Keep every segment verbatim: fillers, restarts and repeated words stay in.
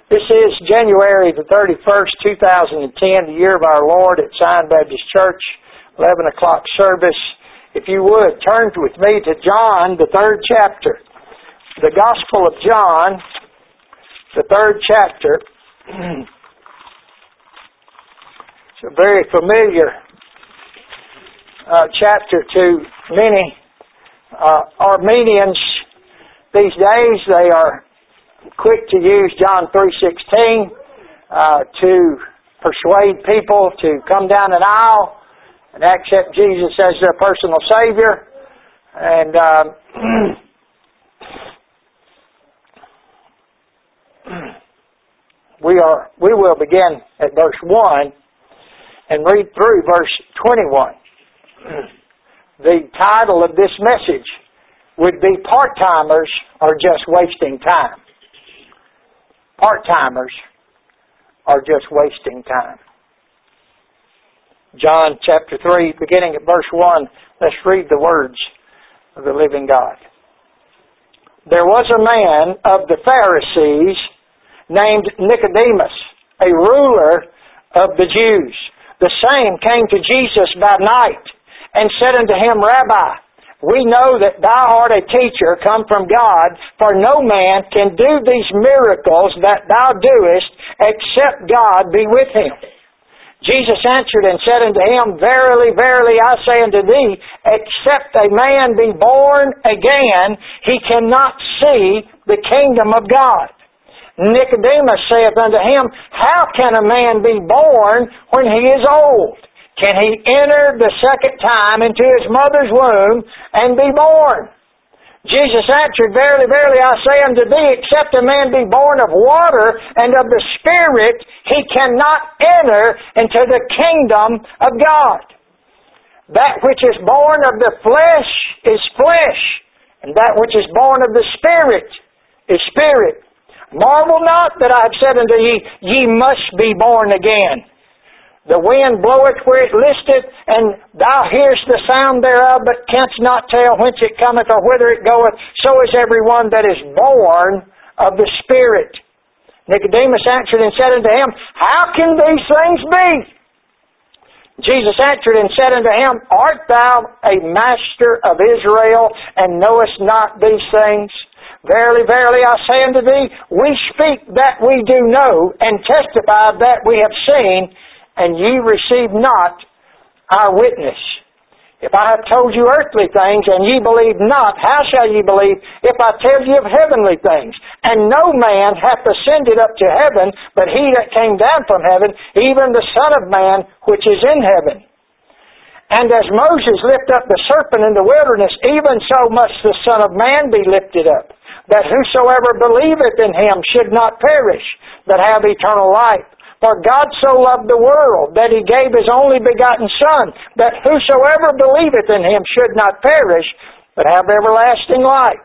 This is January the thirty-first, two thousand ten, the year of our Lord at Zion Baptist Church, eleven o'clock service. If you would, turn with me to John, the third chapter. The Gospel of John, the third chapter. It's a very familiar uh, chapter to many uh, Armenians these days. They are quick to use John three sixteen uh, to persuade people to come down an aisle and accept Jesus as their personal Savior. And uh, we are we will begin at verse one and read through verse twenty-one. The title of this message would be Part-Timers Are Just Wasting Time. Part-timers are just wasting time. John chapter three, beginning at verse one, let's read the words of the living God. There was a man of the Pharisees named Nicodemus, a ruler of the Jews. The same came to Jesus by night and said unto him, Rabbi, we know that thou art a teacher come from God, for no man can do these miracles that thou doest, except God be with him. Jesus answered and said unto him, Verily, verily, I say unto thee, except a man be born again, he cannot see the kingdom of God. Nicodemus saith unto him, How can a man be born when he is old? Can he enter the second time into his mother's womb and be born? Jesus answered, Verily, verily, I say unto thee, except a man be born of water and of the Spirit, he cannot enter into the kingdom of God. That which is born of the flesh is flesh, and that which is born of the Spirit is spirit. Marvel not that I have said unto ye, ye must be born again. The wind bloweth where it listeth, and thou hearest the sound thereof, but canst not tell whence it cometh or whither it goeth. So is every one that is born of the Spirit. Nicodemus answered and said unto him, How can these things be? Jesus answered and said unto him, Art thou a master of Israel, and knowest not these things? Verily, verily, I say unto thee, we speak that we do know, and testify that we have seen, and ye receive not our witness. If I have told you earthly things, and ye believe not, how shall ye believe if I tell you of heavenly things? And no man hath ascended up to heaven, but he that came down from heaven, even the Son of Man which is in heaven. And as Moses lifted up the serpent in the wilderness, even so must the Son of Man be lifted up, that whosoever believeth in him should not perish, but have eternal life. For God so loved the world, that He gave His only begotten Son, that whosoever believeth in Him should not perish, but have everlasting life.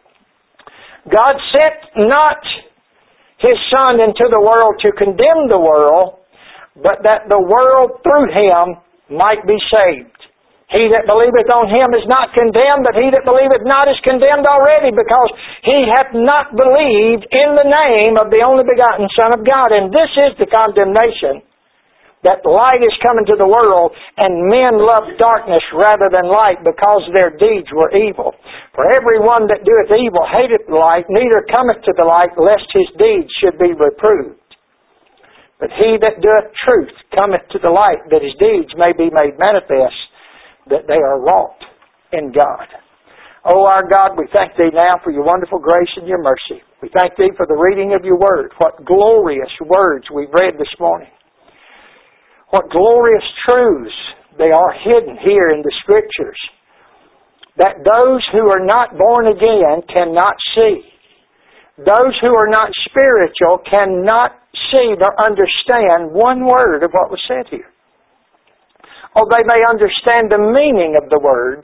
God sent not His Son into the world to condemn the world, but that the world through Him might be saved. He that believeth on Him is not condemned, but he that believeth not is condemned already, because he hath not believed in the name of the only begotten Son of God. And this is the condemnation, that light is come into the world, and men love darkness rather than light, because their deeds were evil. For every one that doeth evil hateth the light, neither cometh to the light, lest his deeds should be reproved. But he that doeth truth cometh to the light, that his deeds may be made manifest, that they are wrought in God. Oh, our God, we thank Thee now for Your wonderful grace and Your mercy. We thank Thee for the reading of Your Word. What glorious words we've read this morning. What glorious truths they are hidden here in the Scriptures, that those who are not born again cannot see. Those who are not spiritual cannot see or understand one word of what was said here. Oh, they may understand the meaning of the words,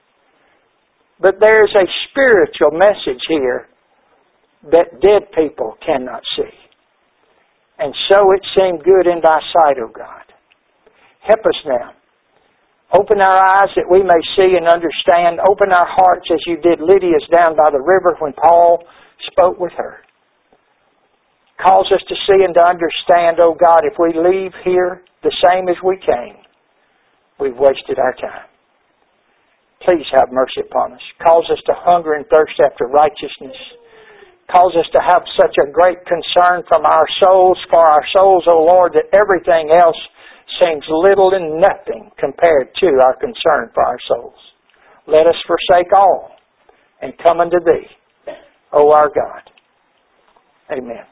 but there's a spiritual message here that dead people cannot see. And so it seemed good in Thy sight, O God. Help us now. Open our eyes that we may see and understand. Open our hearts as You did Lydia's down by the river when Paul spoke with her. Calls us to see and to understand, oh God, if we leave here the same as we came, we've wasted our time. Please have mercy upon us. Calls us to hunger and thirst after righteousness. Calls us to have such a great concern from our souls, for our souls, O Lord, that everything else seems little and nothing compared to our concern for our souls. Let us forsake all and come unto Thee, O our God. Amen.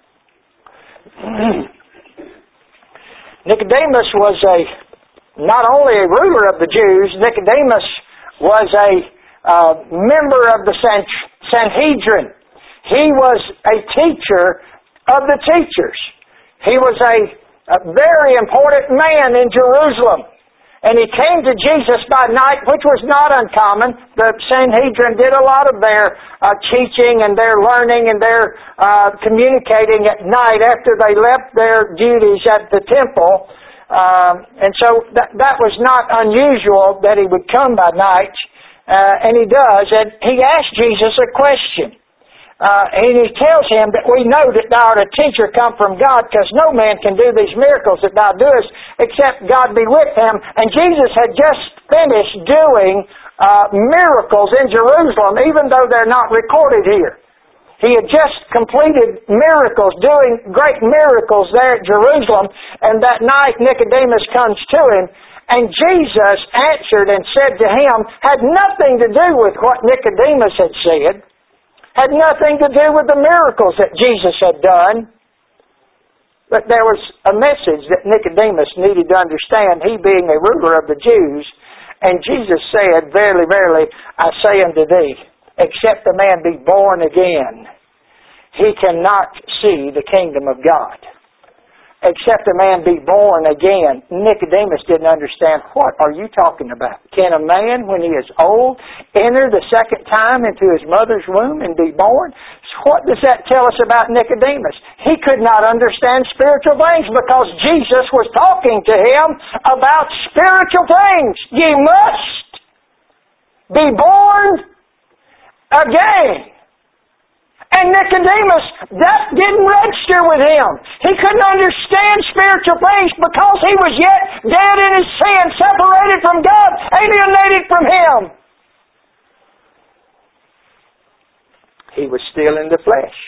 Nicodemus was a not only a ruler of the Jews, Nicodemus was a uh, member of the Sanhedrin. He was a teacher of the teachers. He was a, a very important man in Jerusalem. And he came to Jesus by night, which was not uncommon. The Sanhedrin did a lot of their uh, teaching and their learning and their uh, communicating at night after they left their duties at the temple. Um, and so that, that was not unusual that he would come by night, uh, and he does. And he asked Jesus a question. Uh, and he tells him that we know that thou art a teacher come from God, because no man can do these miracles that thou doest except God be with him. And Jesus had just finished doing uh, miracles in Jerusalem, even though they're not recorded here. He had just completed miracles, doing great miracles there at Jerusalem, and that night Nicodemus comes to him, and Jesus answered and said to him, had nothing to do with what Nicodemus had said, had nothing to do with the miracles that Jesus had done, but there was a message that Nicodemus needed to understand, he being a ruler of the Jews, and Jesus said, verily, verily, I say unto thee, except a man be born again, he cannot see the kingdom of God. Except a man be born again. Nicodemus didn't understand, what are you talking about? Can a man, when he is old, enter the second time into his mother's womb and be born? What does that tell us about Nicodemus? He could not understand spiritual things because Jesus was talking to him about spiritual things. Ye must be born again. And Nicodemus, that didn't register with him. He couldn't understand spiritual things because he was yet dead in his sin, separated from God, alienated from Him. He was still in the flesh.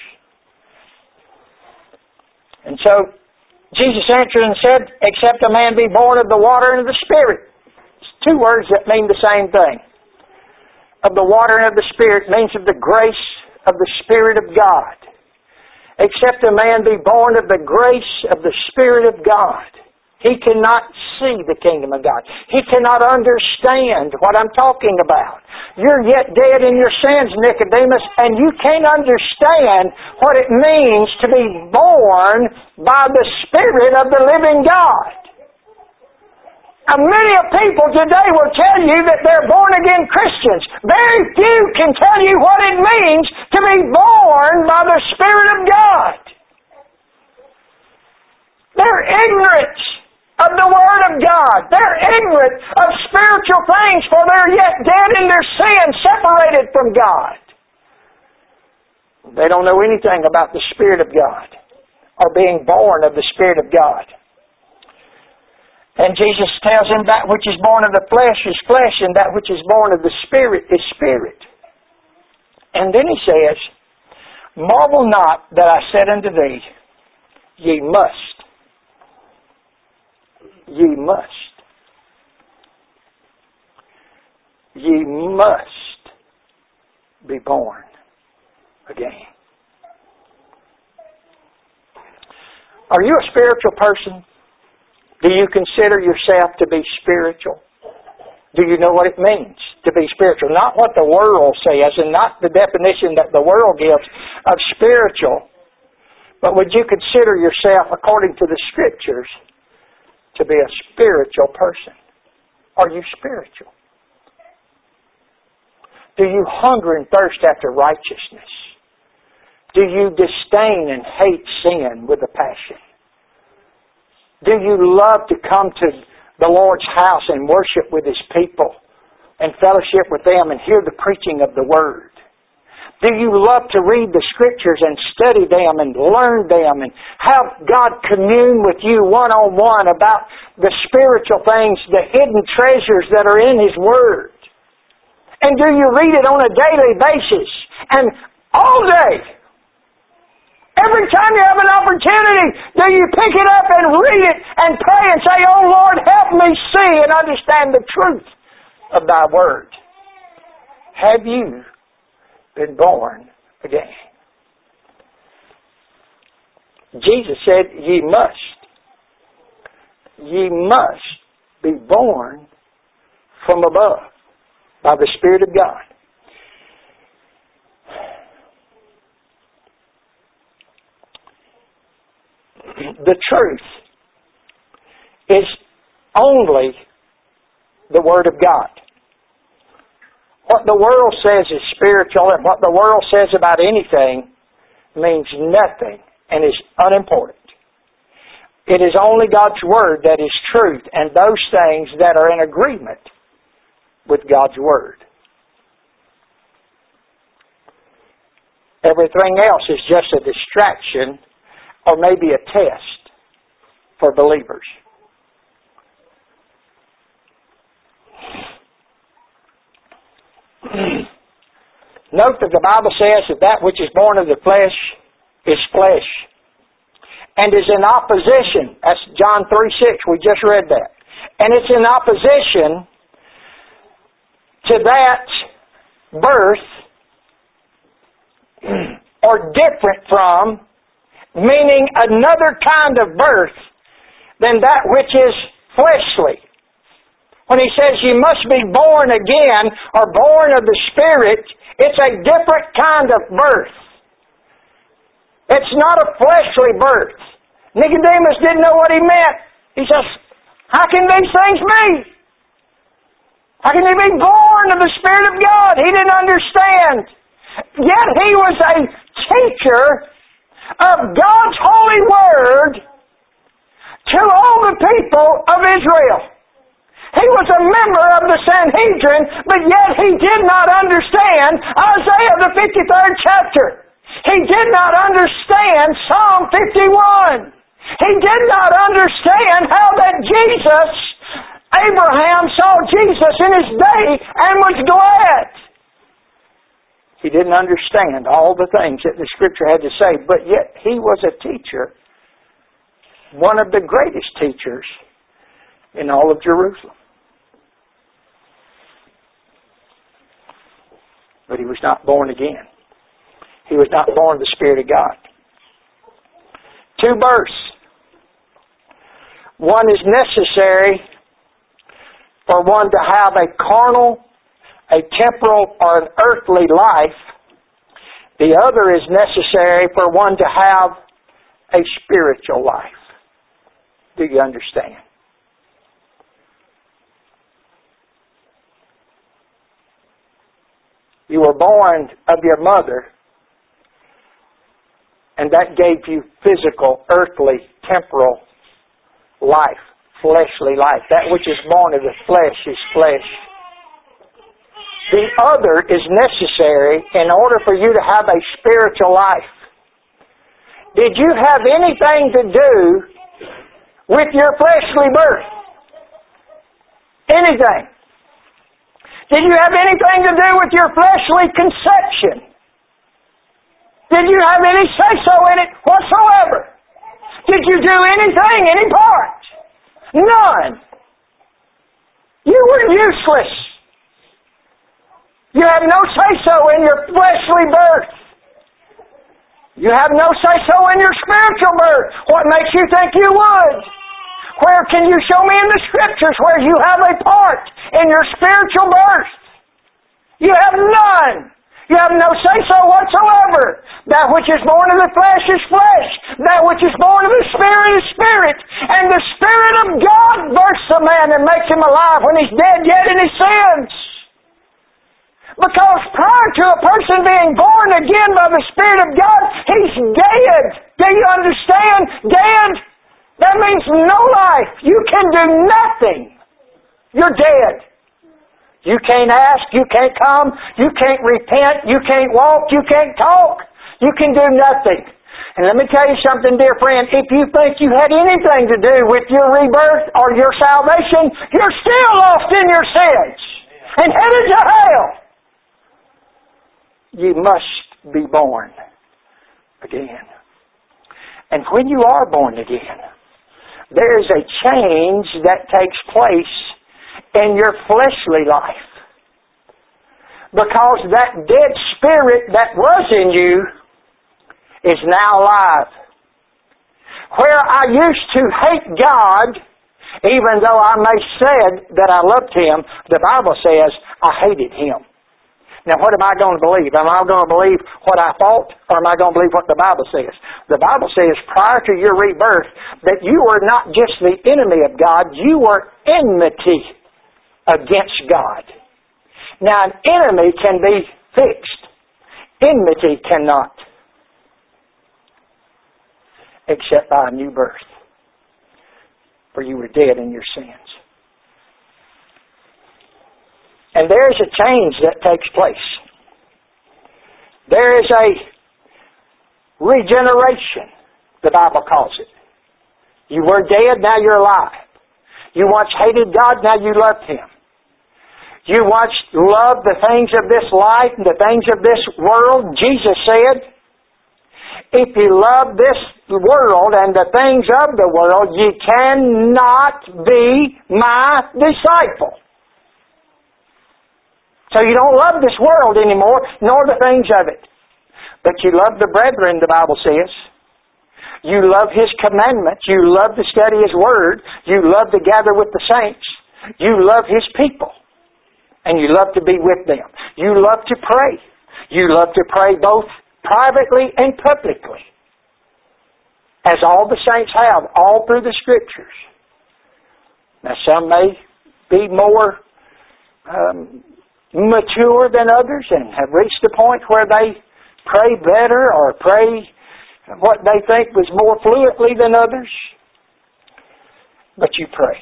And so, Jesus answered and said, except a man be born of the water and of the Spirit. It's two words that mean the same thing. Of the water and of the Spirit means of the grace of the Spirit of God. Except a man be born of the grace of the Spirit of God, he cannot see the kingdom of God. He cannot understand what I'm talking about. You're yet dead in your sins, Nicodemus, and you can't understand what it means to be born by the Spirit of the living God. And many of people today will tell you that they're born-again Christians. Very few can tell you what it means to be born by the Spirit of God. They're ignorant of the Word of God. They're ignorant of spiritual things, for they're yet dead in their sin, separated from God. They don't know anything about the Spirit of God or being born of the Spirit of God. And Jesus tells him that which is born of the flesh is flesh, and that which is born of the Spirit is spirit. And then he says, marvel not that I said unto thee, ye must. Ye must. Ye must be born again. Are you a spiritual person? Do you consider yourself to be spiritual? Do you know what it means to be spiritual? Not what the world says, and not the definition that the world gives of spiritual, but would you consider yourself, according to the Scriptures, to be a spiritual person? Are you spiritual? Do you hunger and thirst after righteousness? Do you disdain and hate sin with a passion? Do you love to come to the Lord's house and worship with His people and fellowship with them and hear the preaching of the Word? Do you love to read the Scriptures and study them and learn them and have God commune with you one-on-one about the spiritual things, the hidden treasures that are in His Word? And do you read it on a daily basis and all day? Every time you have an opportunity, do you pick it up and read it and pray and say, "Oh Lord, help me see and understand the truth of Thy Word"? Have you been born again? Jesus said, "Ye must. Ye must be born from above by the Spirit of God." The truth is only the Word of God. What the world says is spiritual and what the world says about anything means nothing and is unimportant. It is only God's Word that is truth and those things that are in agreement with God's Word. Everything else is just a distraction or maybe a test for believers. Note that the Bible says that that which is born of the flesh is flesh and is in opposition. That's John three six. We just read that. And it's in opposition to that birth or different from, meaning another kind of birth than that which is fleshly. When He says you must be born again or born of the Spirit, it's a different kind of birth. It's not a fleshly birth. Nicodemus didn't know what he meant. He says, "How can these things be? How can he be born of the Spirit of God?" He didn't understand. Yet he was a teacher of God's holy Word to all the people of Israel. He was a member of the Sanhedrin, but yet he did not understand Isaiah the fifty-third chapter. He did not understand Psalm fifty-one. He did not understand how that Jesus, Abraham saw Jesus in his day and was glad. He didn't understand all the things that the Scripture had to say, but yet he was a teacher, one of the greatest teachers in all of Jerusalem. But he was not born again. He was not born of the Spirit of God. Two births. One is necessary for one to have a carnal, a temporal, or an earthly life. The other is necessary for one to have a spiritual life. Do you understand? You were born of your mother, and that gave you physical, earthly, temporal life, fleshly life. That which is born of the flesh is flesh. The other is necessary in order for you to have a spiritual life. Did you have anything to do with your fleshly birth? Anything? Did you have anything to do with your fleshly conception? Did you have any say-so in it whatsoever? Did you do anything, any part? None. You were useless. You have no say-so in your fleshly birth. You have no say-so in your spiritual birth. What makes you think you would? Where can you show me in the Scriptures where you have a part in your spiritual birth? You have none. You have no say-so whatsoever. That which is born of the flesh is flesh. That which is born of the Spirit is spirit. And the Spirit of God births a man and makes him alive when he's dead yet in his sins. Because prior to a person being born again by the Spirit of God, he's dead. Do you understand? Dead. That means no life. You can do nothing. You're dead. You can't ask, you can't come, you can't repent, you can't walk, you can't talk. You can do nothing. And let me tell you something, dear friend, if you think you had anything to do with your rebirth or your salvation, you're still lost in your sins and headed to hell. You must be born again. And when you are born again, there is a change that takes place in your fleshly life. Because that dead spirit that was in you is now alive. Where I used to hate God, even though I may said that I loved Him, the Bible says I hated Him. Now what am I going to believe? Am I going to believe what I thought, or am I going to believe what the Bible says? The Bible says prior to your rebirth that you were not just the enemy of God, you were enmity against God. Now an enemy can be fixed. Enmity cannot. Except by a new birth. For you were dead in your sins. And there is a change that takes place. There is a regeneration, the Bible calls it. You were dead, now you're alive. You once hated God, now you love Him. You once loved the things of this life and the things of this world. Jesus said, if you love this world and the things of the world, you cannot be my disciple. So you don't love this world anymore, nor the things of it. But you love the brethren, the Bible says. You love His commandments. You love to study His Word. You love to gather with the saints. You love His people. And you love to be with them. You love to pray. You love to pray both privately and publicly. As all the saints have, all through the Scriptures. Now some may be more um, mature than others and have reached the point where they pray better or pray what they think was more fluently than others. But you pray.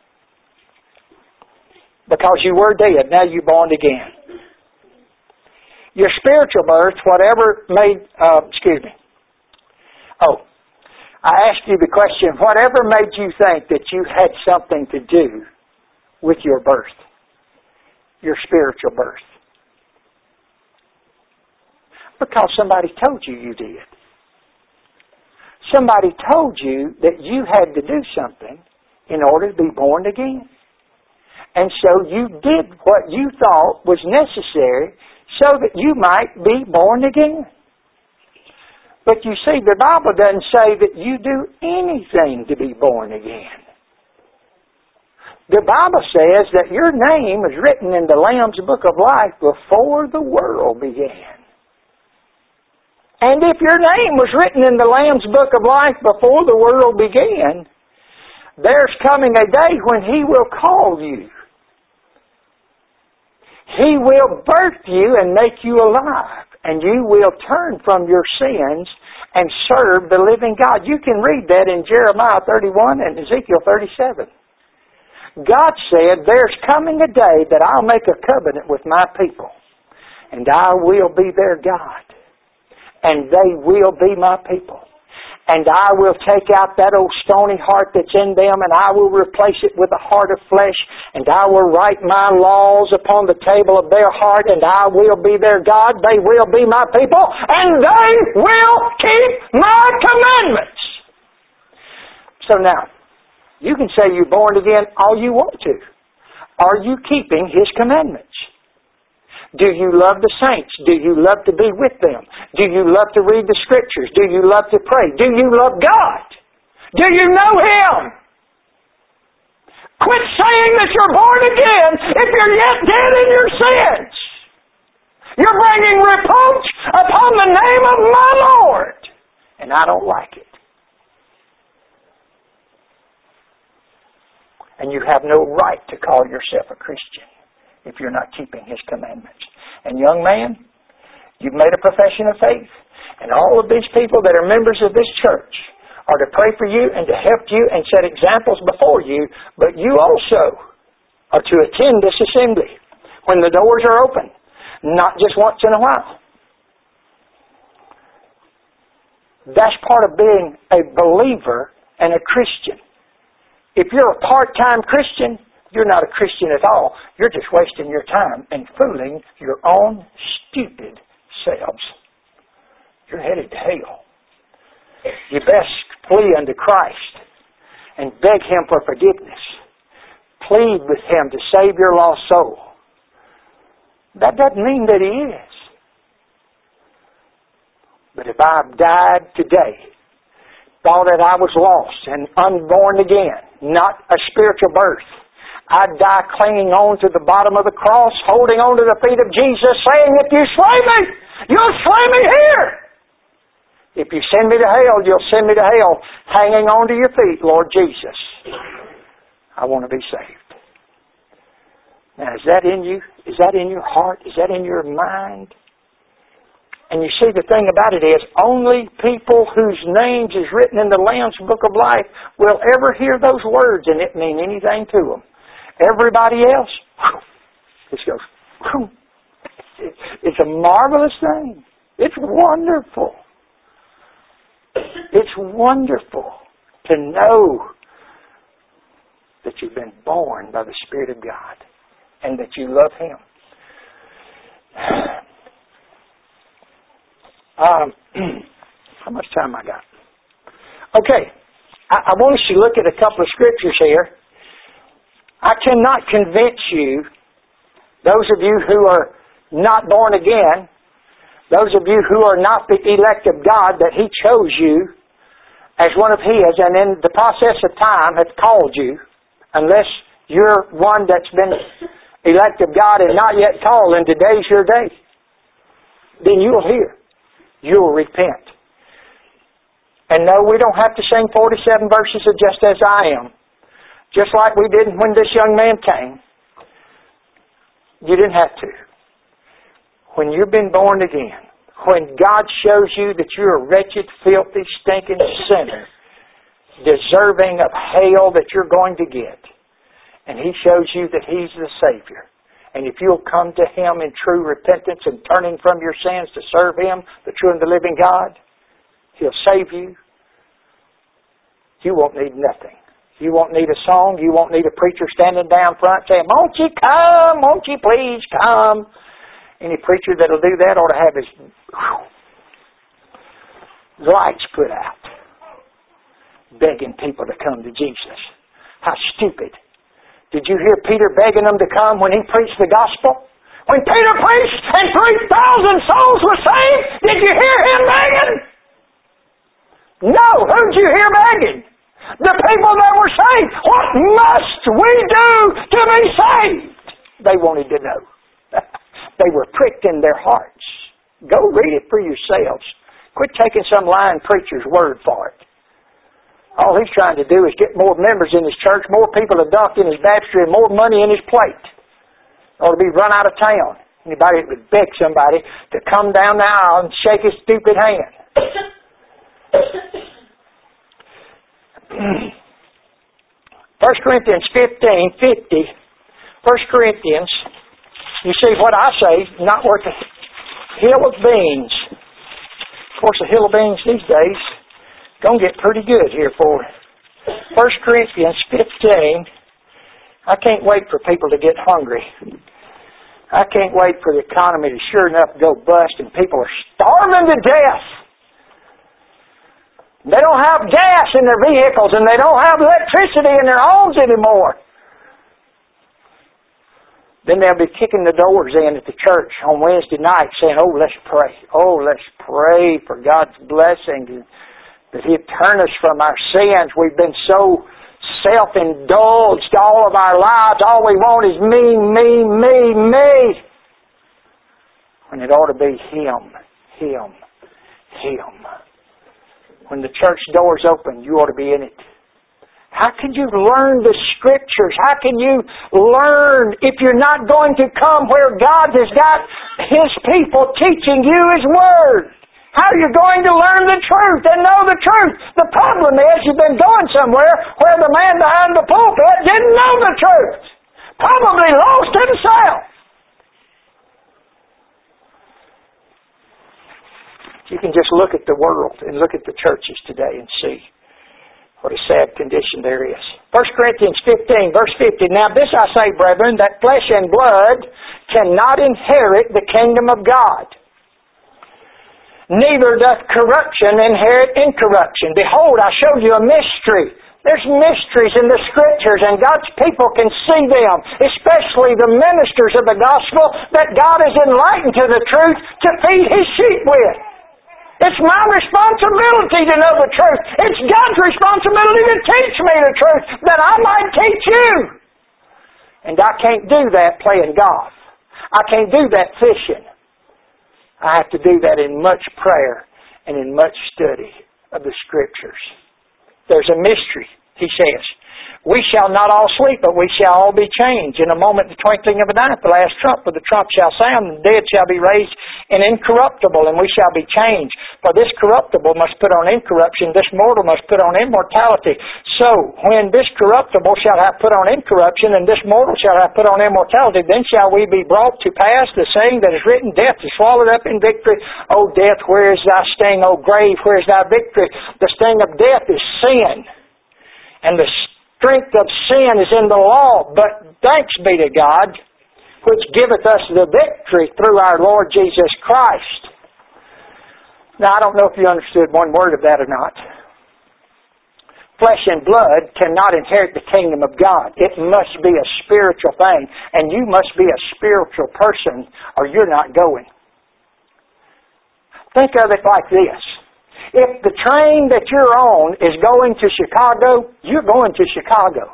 Because you were dead, now you're born again. Your spiritual birth, whatever made, uh, excuse me. Oh, I asked you the question, whatever made you think that you had something to do with your birth? Your spiritual birth. Because somebody told you you did. Somebody told you that you had to do something in order to be born again. And so you did what you thought was necessary so that you might be born again. But you see, the Bible doesn't say that you do anything to be born again. The Bible says that your name was written in the Lamb's Book of Life before the world began. And if your name was written in the Lamb's Book of Life before the world began, there's coming a day when He will call you. He will birth you and make you alive. And you will turn from your sins and serve the living God. You can read that in Jeremiah thirty-one and Ezekiel thirty-seven. God said, there's coming a day that I'll make a covenant with my people. And I will be their God. And they will be my people. And I will take out that old stony heart that's in them, and I will replace it with a heart of flesh, and I will write my laws upon the table of their heart, and I will be their God. They will be my people, and they will keep my commandments. So now, you can say you're born again all you want to. Are you keeping His commandments? Do you love the saints? Do you love to be with them? Do you love to read the Scriptures? Do you love to pray? Do you love God? Do you know Him? Quit saying that you're born again if you're yet dead in your sins. You're bringing reproach upon the name of my Lord. And I don't like it. And you have no right to call yourself a Christian if you're not keeping His commandments. And young man, you've made a profession of faith. And all of these people that are members of this church are to pray for you and to help you and set examples before you. But you also are to attend this assembly. when the doors are open, not just once in a while. That's part of being a believer and a Christian. If you're a part-time Christian, you're not a Christian at all. You're just wasting your time and fooling your own stupid selves. You're headed to hell. You best flee unto Christ and beg Him for forgiveness. Plead with Him to save your lost soul. That doesn't mean that He is. But if I've died today, thought that I was lost and unborn again, not a spiritual birth, I'd die clinging on to the bottom of the cross, holding on to the feet of Jesus, saying, if you slay me, you'll slay me here. If you send me to hell, you'll send me to hell, hanging on to your feet, Lord Jesus. I want to be saved. Now, is that in you? Is that in your heart? Is that in your mind? And you see, the thing about it is, only people whose names is written in the Lamb's Book of Life will ever hear those words and it mean anything to them. Everybody else, just goes, whew. It's a marvelous thing. It's wonderful. It's wonderful to know that you've been born by the Spirit of God and that you love Him. Um, how much time I got? Okay. I, I want us to look at a couple of scriptures here. I cannot convince you, those of you who are not born again, those of you who are not the elect of God, that He chose you as one of His and in the process of time hath called you, unless you're one that's been elect of God and not yet called and today's your day. Then you'll hear. You'll repent. And no, we don't have to sing forty-seven verses of Just As I Am. Just like we did when this young man came. You didn't have to. When you've been born again, when God shows you that you're a wretched, filthy, stinking sinner, deserving of hell that you're going to get, and He shows you that He's the Savior, and if you'll come to Him in true repentance and turning from your sins to serve Him, the true and the living God, He'll save you. You won't need nothing. You won't need a song. You won't need a preacher standing down front saying, won't you come? Won't you please come? Any preacher that'll do that ought to have his whew, lights put out, begging people to come to Jesus. How stupid. Did you hear Peter begging them to come when he preached the gospel? When Peter preached and three thousand souls were saved, did you hear him begging? No. Who'd you hear begging? The people that were saved. What must we do to be saved? They wanted to know. They were pricked in their hearts. Go read it for yourselves. Quit taking some lying preacher's word for it. All he's trying to do is get more members in his church, more people adopting his baptistry, and more money in his plate. Or to be run out of town. Anybody that would beg somebody to come down the aisle and shake his stupid hand. First Corinthians fifteen fifty. First Corinthians, you see what I say, not worth a hill of beans. Of course, a hill of beans these days going to get pretty good here for it. First Corinthians fifteen. I can't wait for people to get hungry. I can't wait for the economy to sure enough go bust and people are starving to death. They don't have gas in their vehicles and they don't have electricity in their homes anymore. Then they'll be kicking the doors in at the church on Wednesday night saying, oh, let's pray. Oh, let's pray for God's blessing, that He'd turn us from our sins. We've been so self-indulged all of our lives. All we want is me, me, me, me. When it ought to be Him, Him, Him. When the church doors open, you ought to be in it. How can you learn the Scriptures? How can you learn if you're not going to come where God has got His people teaching you His Word? How are you going to learn the truth and know the truth? The problem is you've been going somewhere where the man behind the pulpit didn't know the truth. Probably lost himself. You can just look at the world and look at the churches today and see what a sad condition there is. First Corinthians fifteen, verse fifty. Now this I say, brethren, that flesh and blood cannot inherit the kingdom of God. Neither doth corruption inherit incorruption. Behold, I show you a mystery. There's mysteries in the Scriptures, and God's people can see them, especially the ministers of the gospel, that God has enlightened to the truth to feed His sheep with. It's my responsibility to know the truth. It's God's responsibility to teach me the truth, that I might teach you. And I can't do that playing golf. I can't do that fishing. I have to do that in much prayer and in much study of the Scriptures. There's a mystery, he says. We shall not all sleep, but we shall all be changed. In a moment, the twinkling of an eye, the last trump, for the trump shall sound, and the dead shall be raised in incorruptible, and we shall be changed. For this corruptible must put on incorruption, this mortal must put on immortality. So, when this corruptible shall have put on incorruption, and this mortal shall have put on immortality, then shall we be brought to pass the saying that is written, death is swallowed up in victory. O death, where is thy sting? O grave, where is thy victory? The sting of death is sin. And the strength of sin is in the law, but thanks be to God, which giveth us the victory through our Lord Jesus Christ. Now, I don't know if you understood one word of that or not. Flesh and blood cannot inherit the kingdom of God. It must be a spiritual thing, and you must be a spiritual person, or you're not going. Think of it like this. If the train that you're on is going to Chicago, you're going to Chicago.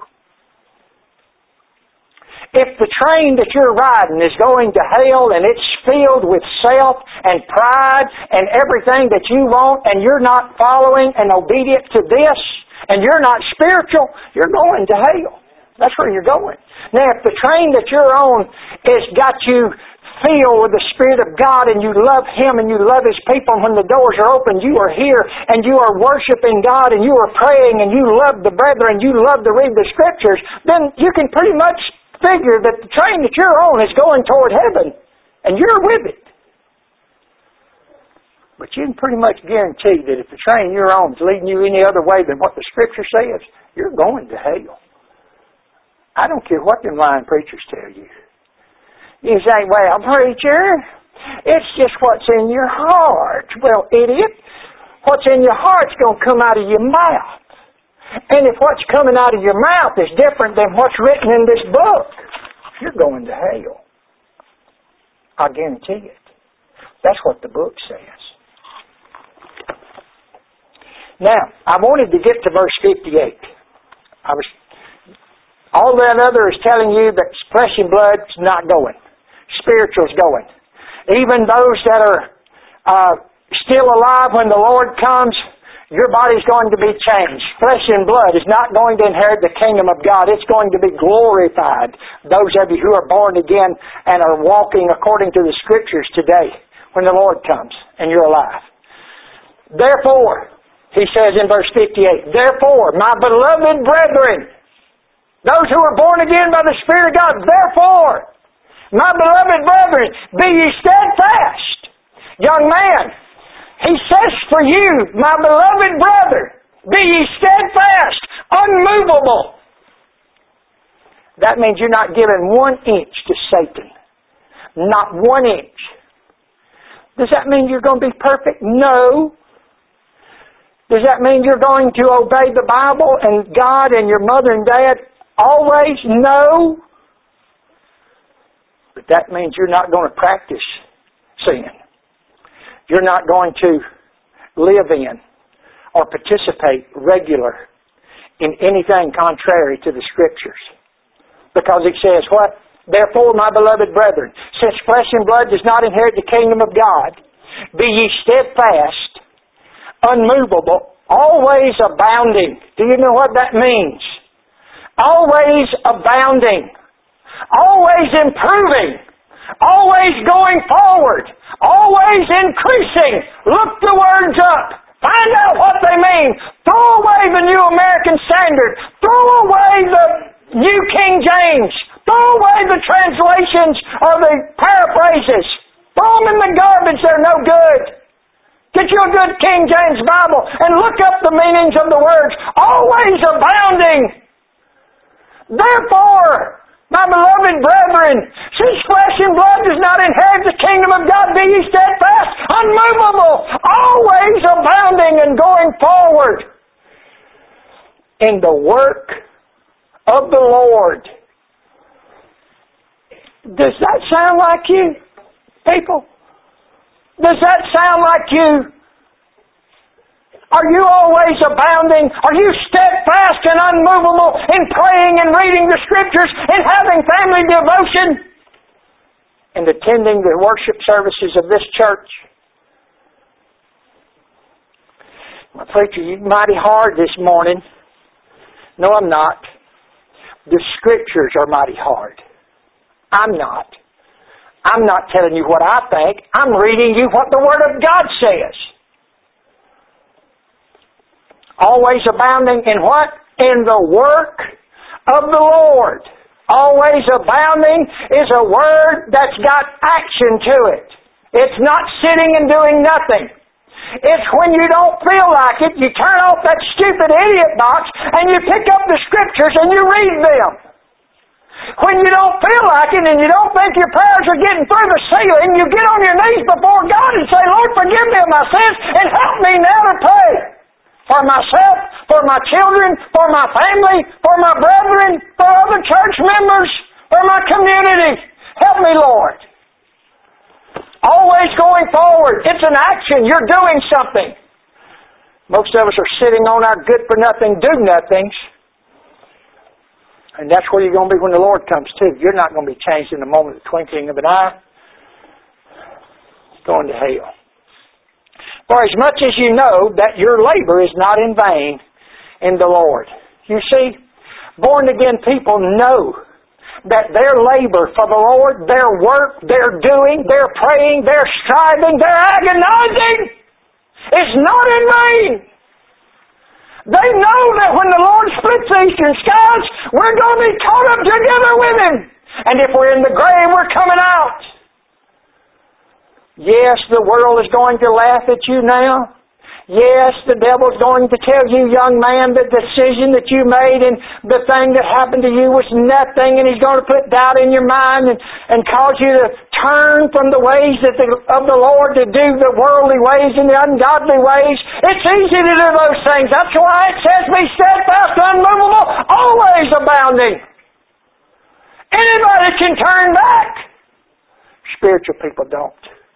If the train that you're riding is going to hell and it's filled with self and pride and everything that you want, and you're not following and obedient to this, and you're not spiritual, you're going to hell. That's where you're going. Now, if the train that you're on has got you filled with the Spirit of God, and you love Him and you love His people, and when the doors are open, you are here and you are worshiping God and you are praying and you love the brethren, you love to read the Scriptures, then you can pretty much figure that the train that you're on is going toward heaven and you're with it. But you can pretty much guarantee that if the train you're on is leading you any other way than what the Scripture says, you're going to hell. I don't care what them lying preachers tell you. You say, well, preacher, it's just what's in your heart. Well, idiot, what's in your heart's going to come out of your mouth. And if what's coming out of your mouth is different than what's written in this book, you're going to hell. I guarantee it. That's what the book says. Now, I wanted to get to verse fifty-eight. I was, all that other is telling you that flesh and blood's not going. Spiritual's going. Even those that are uh, still alive when the Lord comes, your body's going to be changed. Flesh and blood is not going to inherit the kingdom of God. It's going to be glorified. Those of you who are born again and are walking according to the Scriptures today, when the Lord comes and you're alive. Therefore, he says in verse fifty-eight, therefore, my beloved brethren, those who are born again by the Spirit of God, therefore, my beloved brethren, be ye steadfast. Young man, he says for you, my beloved brother, be ye steadfast, unmovable. That means you're not giving one inch to Satan. Not one inch. Does that mean you're going to be perfect? No. Does that mean you're going to obey the Bible and God and your mother and dad always? No. But that means you're not going to practice sin. You're not going to live in or participate regular in anything contrary to the Scriptures. Because it says what? Therefore, my beloved brethren, since flesh and blood does not inherit the kingdom of God, be ye steadfast, unmovable, always abounding. Do you know what that means? Always abounding. Always improving. Always going forward. Always increasing. Look the words up. Find out what they mean. Throw away the New American Standard. Throw away the New King James. Throw away the translations or the paraphrases. Throw them in the garbage. They're no good. Get you a good King James Bible and look up the meanings of the words. Always abounding. Therefore, my beloved brethren, since flesh and blood does not inherit the kingdom of God, be ye steadfast, unmovable, always abounding and going forward in the work of the Lord. Does that sound like you, people? Does that sound like you? Are you always abounding? Are you steadfast and unmovable in praying and reading the Scriptures and having family devotion and attending the worship services of this church? My preacher, you're mighty hard this morning. No, I'm not. The Scriptures are mighty hard. I'm not. I'm not telling you what I think. I'm reading you what the Word of God says. Always abounding in what? In the work of the Lord. Always abounding is a word that's got action to it. It's not sitting and doing nothing. It's when you don't feel like it, you turn off that stupid idiot box and you pick up the Scriptures and you read them. When you don't feel like it and you don't think your prayers are getting through the ceiling, you get on your knees before God and say, Lord, forgive me of my sins and help me now to pray. For myself, for my children, for my family, for my brethren, for other church members, for my community. Help me, Lord. Always going forward. It's an action. You're doing something. Most of us are sitting on our good-for-nothing do-nothings. And that's where you're going to be when the Lord comes too. You're not going to be changed in the moment of the twinkling of an eye. Going to hell. For as much as you know that your labor is not in vain in the Lord. You see, born-again people know that their labor for the Lord, their work, their doing, their praying, their striving, their agonizing is not in vain. They know that when the Lord splits the eastern skies, we're going to be caught up together with Him. And if we're in the grave, we're coming out. Yes, the world is going to laugh at you now. Yes, the devil's going to tell you, young man, the decision that you made and the thing that happened to you was nothing, and he's going to put doubt in your mind and, and cause you to turn from the ways that the, of the Lord to do the worldly ways and the ungodly ways. It's easy to do those things. That's why it says, be steadfast, unmovable, always abounding. Anybody can turn back. Spiritual people don't.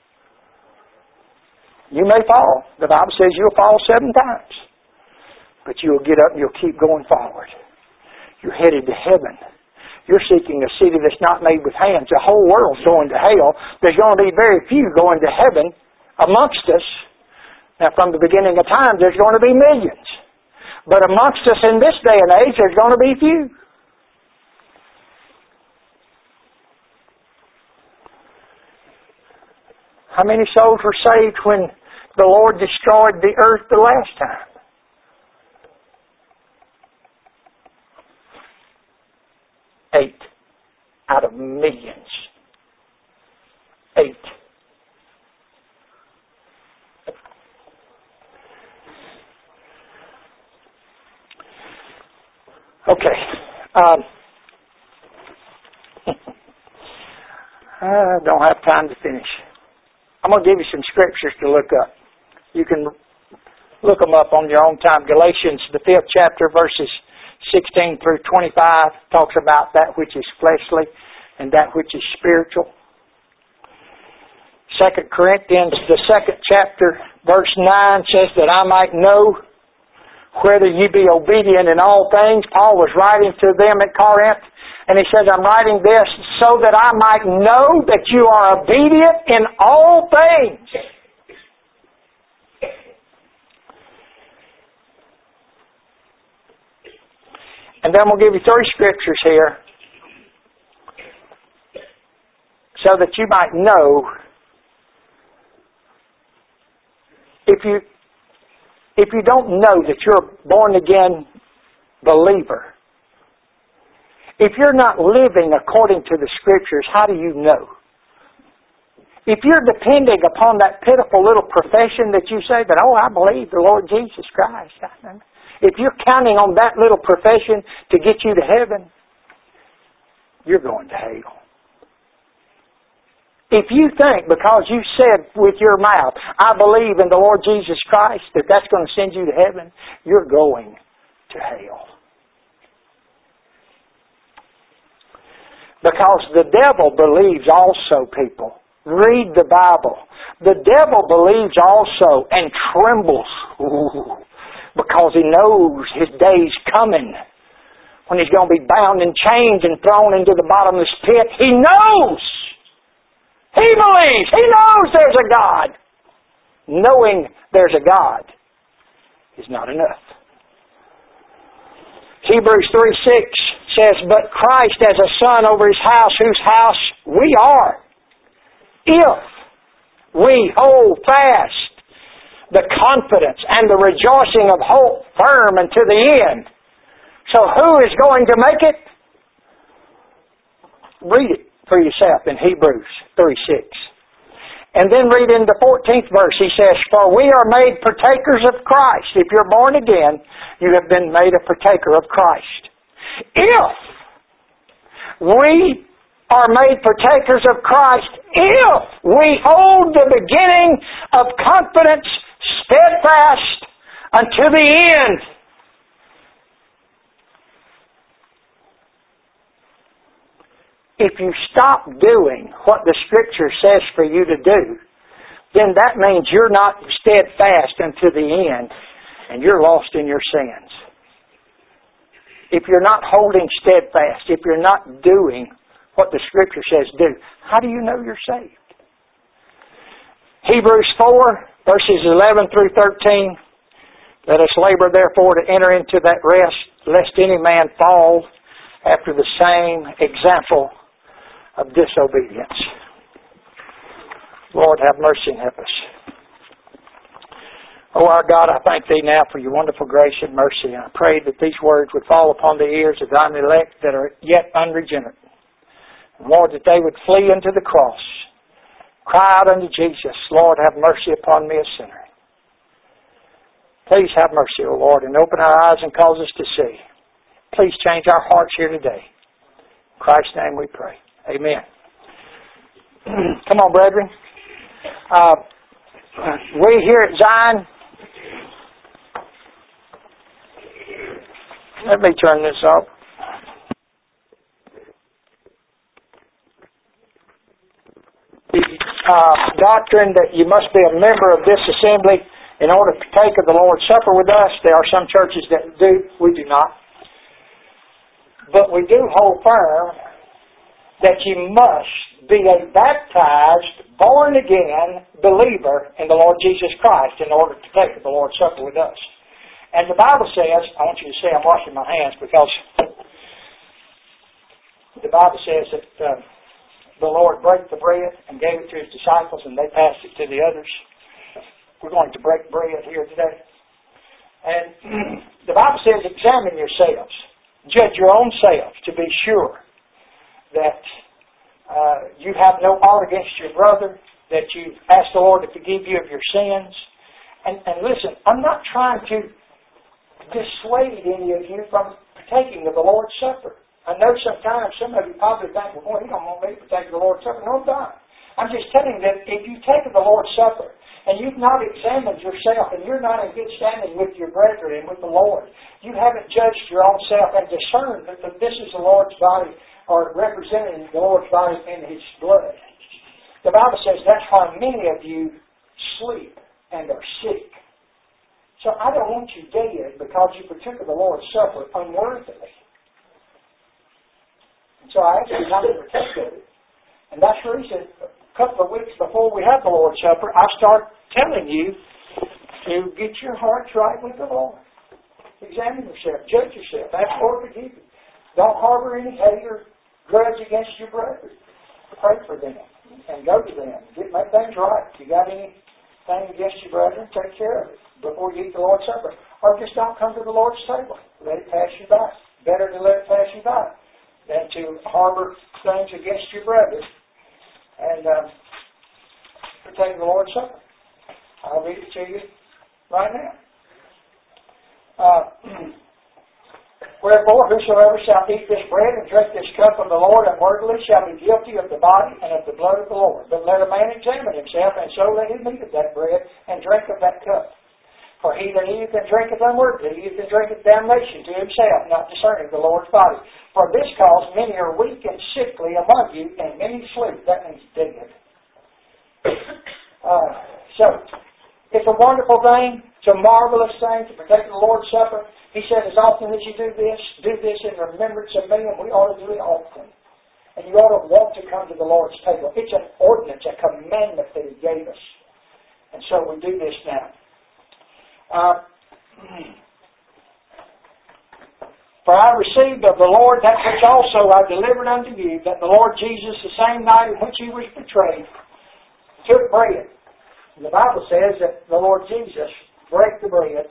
You may fall. The Bible says you'll fall seven times. But you'll get up and you'll keep going forward. You're headed to heaven. You're seeking a city that's not made with hands. The whole world's going to hell. There's going to be very few going to heaven amongst us. Now, from the beginning of time, there's going to be millions. But amongst us in this day and age, there's going to be few. How many souls were saved when the Lord destroyed the earth the last time? Eight out of millions. Eight. Okay. Um, I don't have time to finish. I'm going to give you some scriptures to look up. You can look them up on your own time. Galatians, the fifth chapter, verses sixteen through twenty-five, talks about that which is fleshly and that which is spiritual. Second Corinthians, the second chapter, verse nine, says that I might know whether ye be obedient in all things. Paul was writing to them at Corinth. And he says, I'm writing this so that I might know that you are obedient in all things. And then we'll give you three scriptures here so that you might know if you if you don't know that you're a born again believer. If you're not living according to the Scriptures, how do you know? If you're depending upon that pitiful little profession that you say that, oh, I believe the Lord Jesus Christ. If you're counting on that little profession to get you to heaven, you're going to hell. If you think because you said with your mouth, I believe in the Lord Jesus Christ, that that's going to send you to heaven, you're going to hell. Because the devil believes also, people. Read the Bible. The devil believes also and trembles. Ooh, because he knows his day's coming. When he's going to be bound in chains and thrown into the bottomless pit. He knows. He believes. He knows there's a God. Knowing there's a God is not enough. Hebrews three six says, but Christ as a son over his house, whose house we are, if we hold fast the confidence and the rejoicing of hope firm unto the end. So who is going to make it? Read it for yourself in Hebrews three six. And then read in the fourteenth verse. He says, for we are made partakers of Christ. If you're born again, you have been made a partaker of Christ. If we are made partakers of Christ, if we hold the beginning of confidence steadfast unto the end. If you stop doing what the Scripture says for you to do, then that means you're not steadfast unto the end, and you're lost in your sins. If you're not holding steadfast, if you're not doing what the Scripture says do, how do you know you're saved? Hebrews four, verses eleven through thirteen. Let us labor therefore to enter into that rest, lest any man fall after the same example of disobedience. Lord, have mercy and help us. Oh, our God, I thank Thee now for Your wonderful grace and mercy. I pray that these words would fall upon the ears of Thine elect that are yet unregenerate. And Lord, that they would flee unto the cross. Cry out unto Jesus, Lord, have mercy upon me, a sinner. Please have mercy, O Lord, and open our eyes and cause us to see. Please change our hearts here today. In Christ's name we pray. Amen. Come on, brethren. Uh, we here at Zion, let me turn this off. The uh, doctrine that you must be a member of this assembly in order to partake of the Lord's Supper with us. There are some churches that do. We do not. But we do hold firm that you must be a baptized, born-again believer in the Lord Jesus Christ in order to take the Lord's Supper with us. And the Bible says, I want you to see I'm washing my hands because the Bible says that uh, the Lord broke the bread and gave it to His disciples and they passed it to the others. We're going to break bread here today. And the Bible says, examine yourselves. Judge your own selves to be sure that uh, you have no ought against your brother, that you've asked the Lord to forgive you of your sins. And, and listen, I'm not trying to dissuade any of you from partaking of the Lord's Supper. I know sometimes some of you probably think, well, boy, he don't want me to partake of the Lord's Supper. No, I'm not. I'm just telling you that if you take of the Lord's Supper and you've not examined yourself and you're not in good standing with your brethren and with the Lord, you haven't judged your own self and discerned that this is the Lord's body or representing the Lord's body in His blood. The Bible says that's why many of you sleep and are sick. So I don't want you dead because you partook of the Lord's Supper unworthily. And so I ask you not to partake of it. And that's the reason a couple of weeks before we have the Lord's Supper, I start telling you to get your hearts right with the Lord. Examine yourself. Judge yourself. Ask the Lord to forgive you. Don't harbor any hate or grudge against your brethren. Pray for them and go to them. Get, make things right. If you got anything against your brethren, take care of it before you eat the Lord's Supper. Or just don't come to the Lord's table. Let it pass you by. Better to let it pass you by than to harbor things against your brethren. And um, partake of the Lord's Supper. I'll read it to you right now. Uh, Wherefore, whosoever shall eat this bread and drink this cup of the Lord unworthily shall be guilty of the body and of the blood of the Lord. But let a man examine himself, and so let him eat of that bread and drink of that cup. For he that eateth and drinketh unworthily eateth and drinketh damnation to himself, not discerning the Lord's body. For this cause many are weak and sickly among you, and many sleep. That means dead. Uh, so, it's a wonderful thing. It's a marvelous thing to partake of the Lord's Supper. He said, as often as you do this, do this in remembrance of me, and we ought to do it often. And you ought to want to come to the Lord's table. It's an ordinance, a commandment that He gave us. And so we do this now. Uh, For I received of the Lord that which also I delivered unto you, that the Lord Jesus, the same night in which He was betrayed, took bread. And the Bible says that the Lord Jesus brake the bread.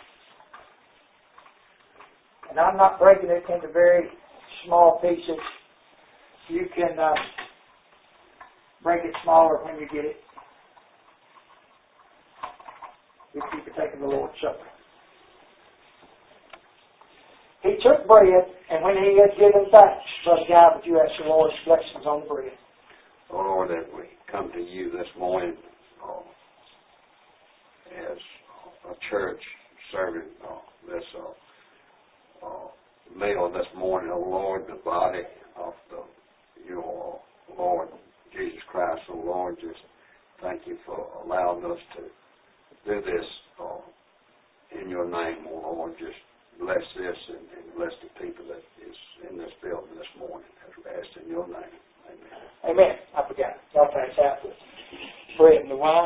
And I'm not breaking it into very small pieces. You can uh, break it smaller when you get it. If you partake of the Lord's Supper. He took bread, and when He had given thanks, Brother Guy, would you ask the Lord's blessings on the bread? Oh, Lord, that we come to you this morning uh, as a church serving uh, this uh, uh, meal this morning, oh Lord, the body of the, your Lord Jesus Christ. Oh Lord, just thank you for allowing us to do this uh, in your name, oh Lord. Just bless this and, and bless the people that is in this building this morning, as we ask in your name. Amen. Amen. I forgot. Y'all pass out the bread and the wine.